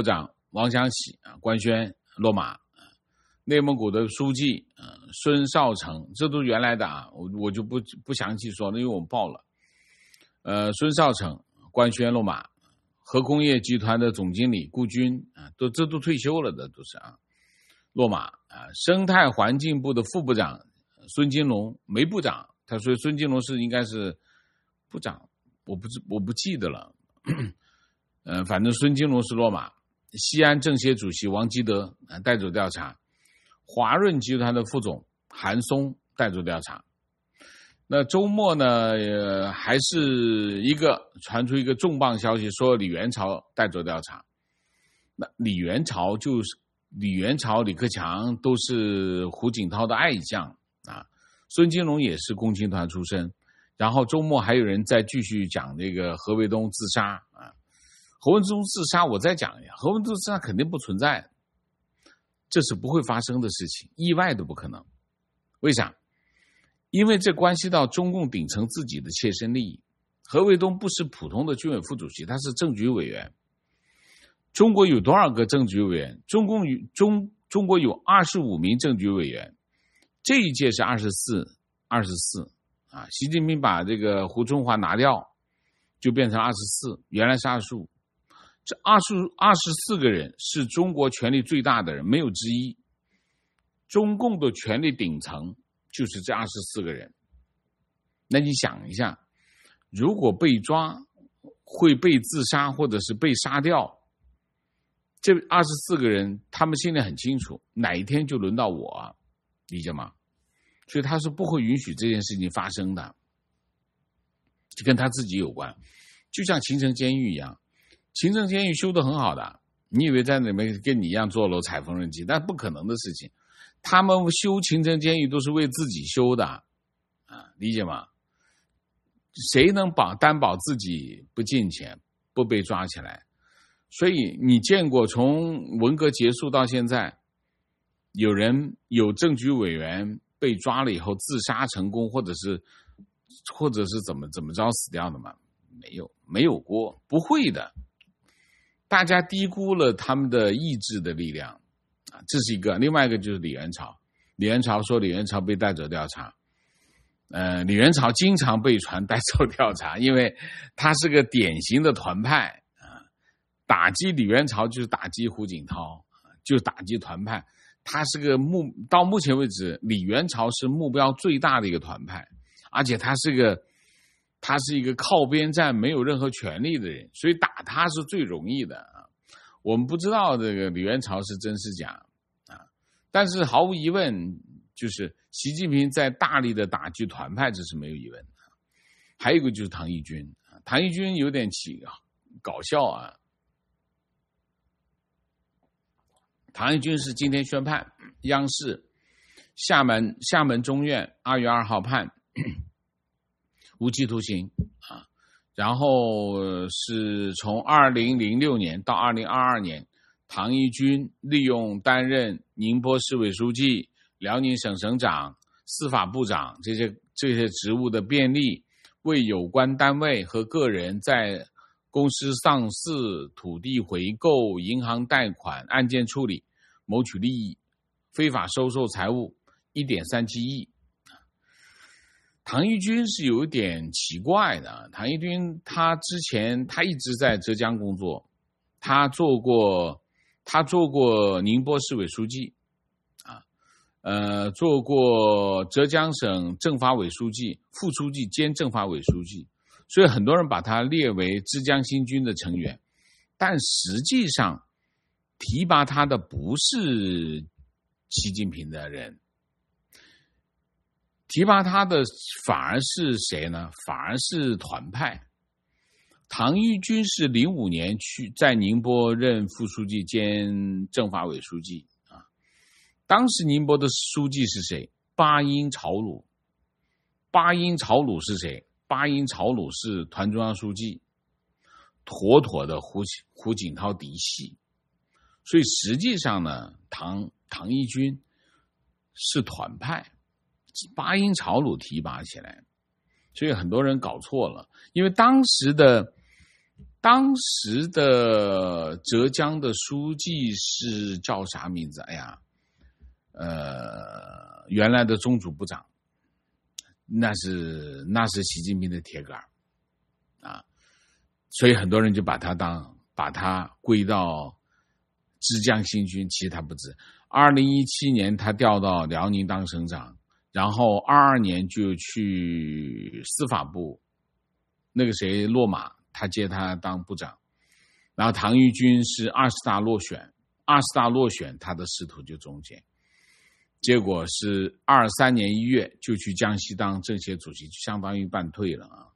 王祥喜啊，官宣落马。内蒙古的书记呃孙少成，这都原来的啊，我我就不不详细说了，因为我们报了。呃，孙少成官宣落马，核工业集团的总经理顾军啊，都这都退休了的，都是啊，落马啊。生态环境部的副部长孙金龙没部长，他说孙金龙是应该是部长，我不我不记得了。呃，反正孙金龙是落马。西安政协主席王基德啊带走调查。华润集团的副总韩松带走调查。那周末呢，呃，还是一个传出一个重磅消息，说李元朝带走调查。那李元朝就是李元朝、李克强都是胡锦涛的爱将啊，孙金龙也是共青团出身。然后周末还有人在继续讲这个何卫东自杀啊，何卫东自杀，我再讲一下，何卫东自杀肯定不存在。这是不会发生的事情，意外都不可能。为啥？因为这关系到中共顶层自己的切身利益。何卫东不是普通的军委副主席，他是政局委员。中国有多少个政局委员？中共有中中国有二十五名政局委员，这一届是二十四，二十四啊。习近平把这个胡春华拿掉，就变成二十四，原来是二十五。这二十二十四个人是中国权力最大的人，没有之一。中共的权力顶层就是这二十四个人。那你想一下，如果被抓，会被自杀或者是被杀掉，这二十四个人他们心里很清楚，哪一天就轮到我，理解吗？所以他是不会允许这件事情发生的，就跟他自己有关。就像秦城监狱一样，秦城监狱修得很好的，你以为在里面跟你一样坐楼踩缝纫机，但不可能的事情。他们修秦城监狱都是为自己修的啊，理解吗？谁能保担保自己不进钱，不被抓起来？所以你见过从文革结束到现在，有人有政局委员被抓了以后自杀成功，或者是或者是怎么怎么着死掉的吗？没有，没有过，不会的。大家低估了他们的意志的力量啊，这是一个。另外一个就是李元朝，李元朝说李元朝被带走调查，呃，李元朝经常被传带走调查，因为他是个典型的团派啊，打击李元朝就是打击胡锦涛，就是打击团派。他是个目到目前为止，李元朝是目标最大的一个团派，而且他是个。他是一个靠边站没有任何权利的人，所以打他是最容易的啊。我们不知道这个李元朝是真是假啊，但是毫无疑问，就是习近平在大力的打击团派，这是没有疑问的。还有一个就是唐毅军，唐毅军有点起搞笑啊。唐毅军是今天宣判，央视厦门厦门中院二月二号判。无期徒刑啊，然后是从二零零六年到二零二二年，唐毅军利用担任宁波市委书记、辽宁省省长、司法部长这些这些职务的便利，为有关单位和个人在公司上市、土地回购、银行贷款案件处理谋取利益，非法收受财物 一点三七亿。唐毅军是有点奇怪的，唐毅军他之前他一直在浙江工作，他做过他做过宁波市委书记啊，呃，做过浙江省政法委书记、副书记兼政法委书记，所以很多人把他列为浙江新军的成员，但实际上提拔他的不是习近平的人。提拔他的反而是谁呢？反而是团派。唐毅军是零五年去在宁波任副书记兼政法委书记啊。当时宁波的书记是谁？巴音朝鲁。巴音朝鲁是谁？巴音朝鲁是团中央书记，妥妥的胡胡锦涛嫡系。所以实际上呢，唐唐毅军是团派。巴音朝鲁提拔起来，所以很多人搞错了。因为当时的当时的浙江的书记是叫啥名字？哎呀，呃，原来的宗主部长，那是那是习近平的铁杆啊，所以很多人就把他当把他归到浙江新军，其实他不是。二零一七年他调到辽宁当省长，然后二二年就去司法部，那个谁落马，他接他当部长。然后唐玉军是二十大落选，二十大落选他的仕途就终结。结果是二三年一月就去江西当政协主席，就相当于半退了啊。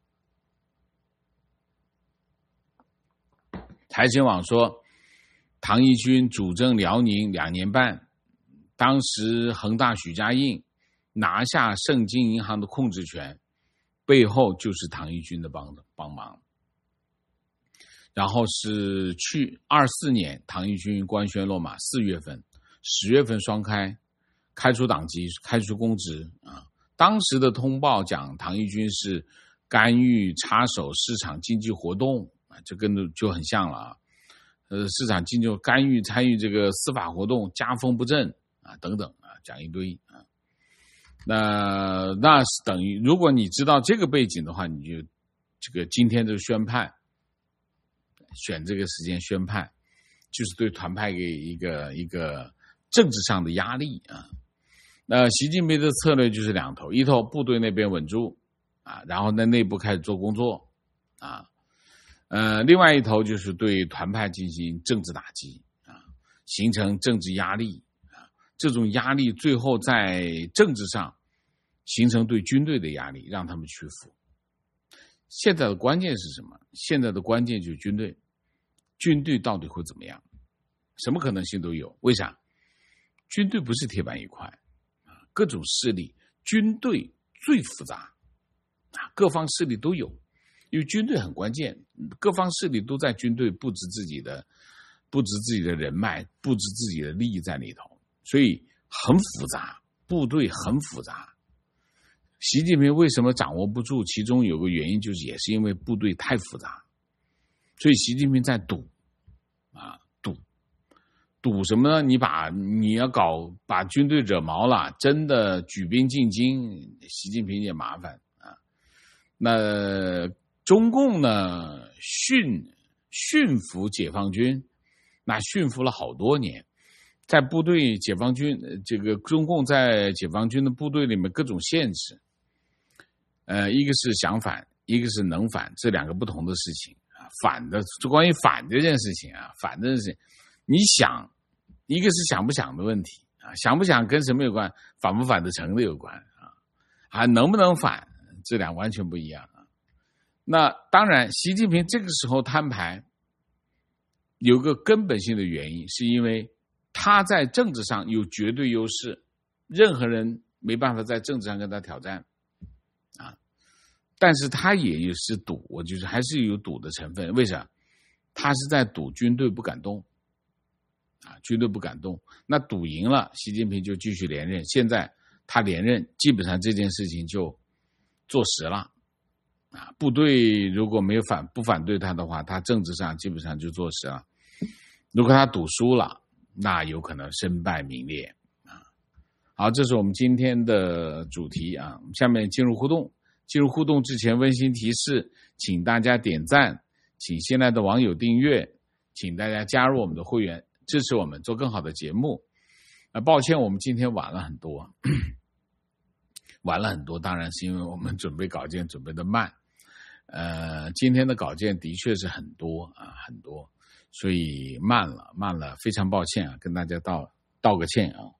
财新网说，唐义军主政辽宁两年半，当时恒大许家印拿下盛京银行的控制权，背后就是唐义军的帮帮忙。然后是去二四年，唐义军官宣落马，四月份、十月份双开，开除党籍，开除公职啊。当时的通报讲，唐义军是干预插手市场经济活动啊，这跟就很像了啊。呃，市场经济干预参与这个司法活动，家风不正啊，等等啊，讲一堆啊。那那是等于，如果你知道这个背景的话，你就这个今天这个宣判，选这个时间宣判，就是对团派给一个一个政治上的压力啊。那习近平的策略就是两头，一头部队那边稳住啊，然后在内部开始做工作啊。呃，另外一头就是对团派进行政治打击啊，形成政治压力啊，这种压力最后在政治上形成对军队的压力，让他们屈服。现在的关键是什么？现在的关键就是军队，军队到底会怎么样？什么可能性都有。为啥？军队不是铁板一块啊，各种势力，军队最复杂啊，各方势力都有。因为军队很关键，各方势力都在军队布置自己的布置自己的人脉，布置自己的利益在里头，所以很复杂，部队很复杂。习近平为什么掌握不住？其中有个原因就是也是因为部队太复杂，所以习近平在赌啊，赌赌什么呢？你把你要搞把军队惹毛了，真的举兵进京，习近平也麻烦啊。那中共呢，驯驯服解放军，那驯服了好多年，在部队解放军这个中共在解放军的部队里面各种限制，呃，一个是想反，一个是能反，这两个不同的事情啊。反的，就关于反这件事情啊，反这件事情，你想，一个是想不想的问题啊，想不想跟什么有关，反不反得成的有关啊，还能不能反，这两完全不一样。那当然，习近平这个时候摊牌，有个根本性的原因，是因为他在政治上有绝对优势，任何人没办法在政治上跟他挑战啊。但是他也是赌，我就是还是有赌的成分。为啥？他是在赌军队不敢动啊，军队不敢动。那赌赢了，习近平就继续连任。现在他连任，基本上这件事情就坐实了。啊，部队如果没有反不反对他的话，他政治上基本上就坐实了。如果他赌输了，那有可能身败名裂啊。好，这是我们今天的主题啊。下面进入互动，进入互动之前温馨提示，请大家点赞，请新来的网友订阅，请大家加入我们的会员，支持我们做更好的节目。啊，抱歉，我们今天晚了很多。晚了很多，当然是因为我们准备稿件准备的慢。呃，今天的稿件的确是很多啊，很多，所以慢了，慢了，非常抱歉啊，跟大家道道个歉啊。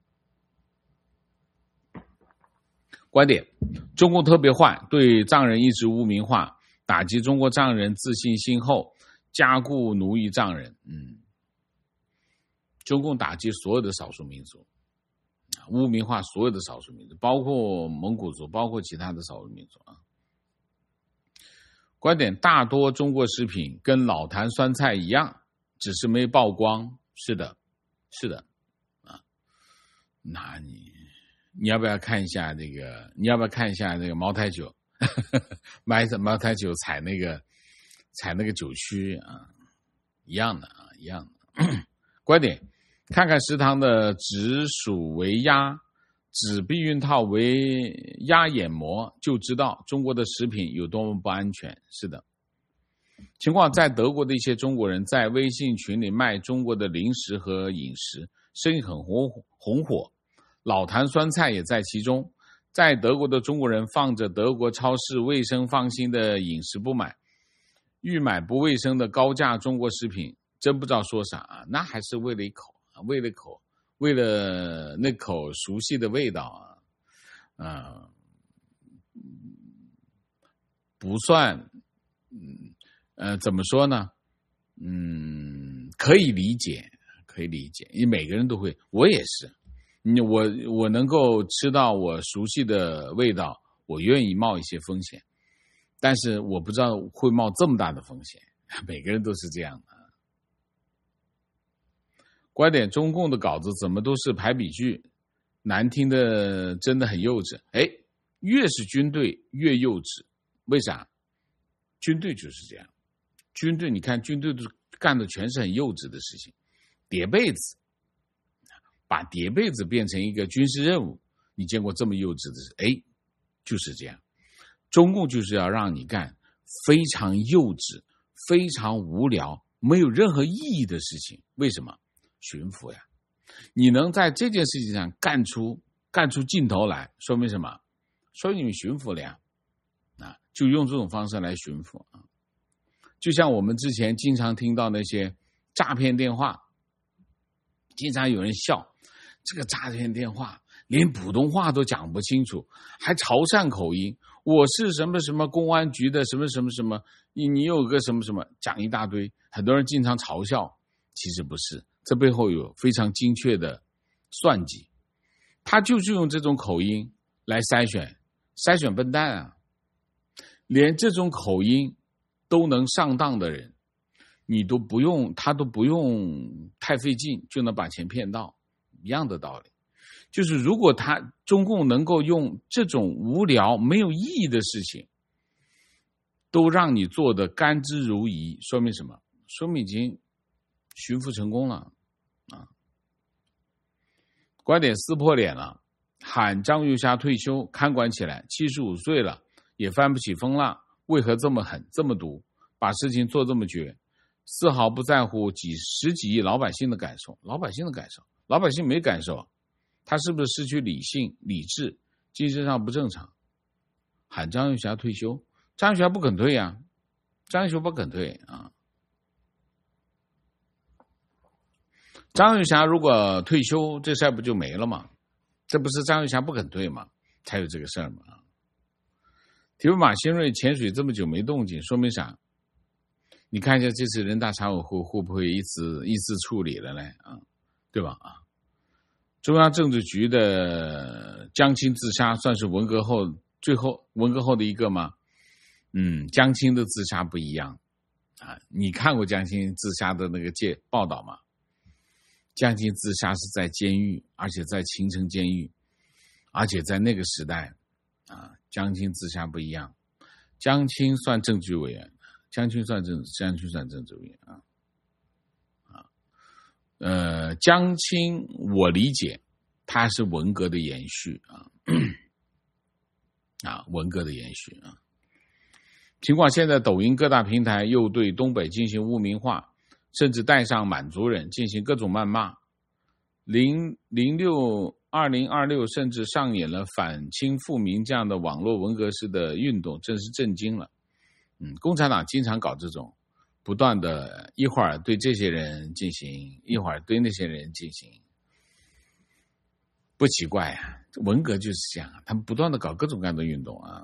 观点：中共特别坏，对藏人一直污名化，打击中国藏人自信心厚，加固奴役藏人。嗯，中共打击所有的少数民族。污名化所有的少数民族，包括蒙古族，包括其他的少数民族啊。观点：大多中国食品跟老坛酸菜一样，只是没曝光。是的，是的，啊，那你你要不要看一下这个？你要不要看一下这个茅台酒？买茅台酒采那个踩那个九曲啊，一样的啊，一样的。观点，看看食堂的紫薯为鸭，纸避孕套为鸭眼膜，就知道中国的食品有多么不安全。是的，情况在德国的一些中国人在微信群里卖中国的零食和饮食，生意很红红火，老坛酸菜也在其中。在德国的中国人放着德国超市卫生放心的饮食不买，欲买不卫生的高价中国食品，真不知道说啥啊！那还是为了一口啊，为了口，为了那口熟悉的味道啊，啊、呃，不算，嗯呃，怎么说呢？嗯，可以理解，可以理解，因为每个人都会，我也是。我我能够吃到我熟悉的味道，我愿意冒一些风险，但是我不知道会冒这么大的风险，每个人都是这样的。观点，中共的稿子怎么都是排比句，难听的真的很幼稚。哎，越是军队越幼稚，为啥？军队就是这样，军队你看军队都干的全是很幼稚的事情，叠被子。把叠被子变成一个军事任务，你见过这么幼稚的事？哎，就是这样。中共就是要让你干非常幼稚、非常无聊、没有任何意义的事情。为什么？驯服呀！你能在这件事情上干出干出劲头来，说明什么？说明你驯服了呀！啊，就用这种方式来驯服啊。就像我们之前经常听到那些诈骗电话，经常有人笑。这个诈骗电话连普通话都讲不清楚，还潮汕口音，我是什么什么公安局的什么什么什么，你你有个什么什么，讲一大堆，很多人经常嘲笑，其实不是，这背后有非常精确的算计，他就是用这种口音来筛选筛选笨蛋啊，连这种口音都能上当的人，你都不用他都不用太费劲就能把钱骗到。一样的道理，就是如果他中共能够用这种无聊没有意义的事情都让你做得甘之如饴，说明什么？说明已经驯服成功了啊！观点撕破脸了，喊张玉霞退休，看管起来，七十五岁了也翻不起风浪，为何这么狠这么毒，把事情做这么绝，丝毫不在乎几十几亿老百姓的感受，老百姓的感受。老百姓没感受，他是不是失去理性、理智，精神上不正常？喊张玉霞退休，张玉霞不肯退呀、啊，张玉霞不肯退啊。张玉霞如果退休，这事儿不就没了吗？这不是张玉霞不肯退吗？才有这个事儿吗？提布马新锐潜水这么久没动静，说明啥？你看一下这次人大常委会会不会一次一次处理了呢？啊，对吧？啊，中央政治局的江青自杀算是文革后最后文革后的一个吗？嗯，江青的自杀不一样啊，你看过江青自杀的那个介报道吗？江青自杀是在监狱，而且在秦城监狱，而且在那个时代啊，江青自杀不一样。江青算政治委员，江青算政江青算政治委员啊。呃，江青我理解他是文革的延续啊，啊，文革的延续啊。尽管现在抖音各大平台又对东北进行污名化，甚至带上满族人进行各种谩骂，零零六二零二六甚至上演了反清复明这样的网络文革式的运动，真是震惊了。嗯，共产党经常搞这种。不断的一会儿对这些人进行，一会儿对那些人进行，不奇怪啊，文革就是这样，他们不断的搞各种各样的运动啊。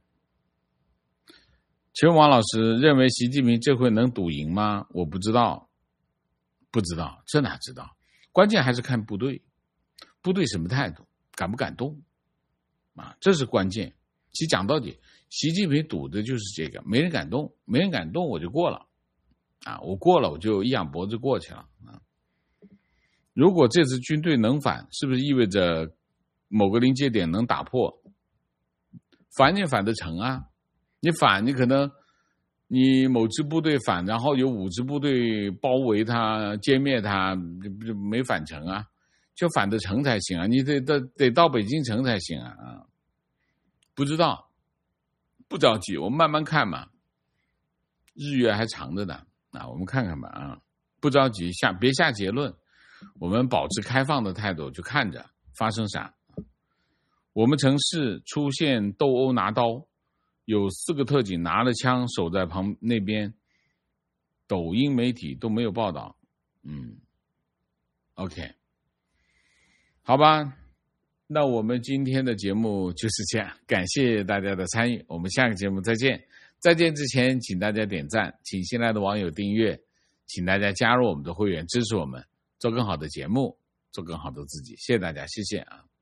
请问王老师认为习近平这回能赌赢吗？我不知道，不知道，这哪知道？关键还是看部队，部队什么态度，敢不敢动啊？这是关键。其实讲到底，习近平赌的就是这个，没人敢动，没人敢动，我就过了。啊，我过了，我就一仰脖子过去了啊。如果这次军队能反，是不是意味着某个临界点能打破？反你反得成啊？你反，你可能你某支部队反，然后有五支部队包围他、歼灭他，就没反成啊，就反得成才行啊，你得得得到北京城才行啊啊！不知道，不着急，我们慢慢看嘛，日月还长着呢啊，我们看看吧啊，不着急，下别下结论，我们保持开放的态度，就看着发生啥。我们城市出现斗殴拿刀。有四个特警拿了枪守在旁那边，抖音媒体都没有报道。嗯 ，OK， 好吧，那我们今天的节目就是这样，感谢大家的参与，我们下个节目再见。再见之前，请大家点赞，请新来的网友订阅，请大家加入我们的会员，支持我们做更好的节目，做更好的自己。谢谢大家，谢谢啊。